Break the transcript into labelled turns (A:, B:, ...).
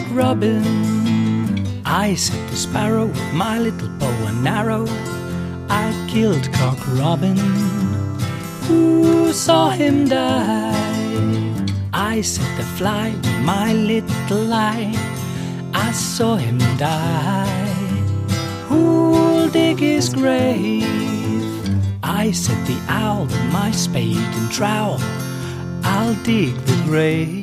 A: Robin. I set the sparrow with my little bow and arrow. I killed Cock Robin. Who saw him die? I set the fly with my little eye. I saw him die. Who'll dig his grave? I set the owl with my spade and trowel. I'll dig the grave.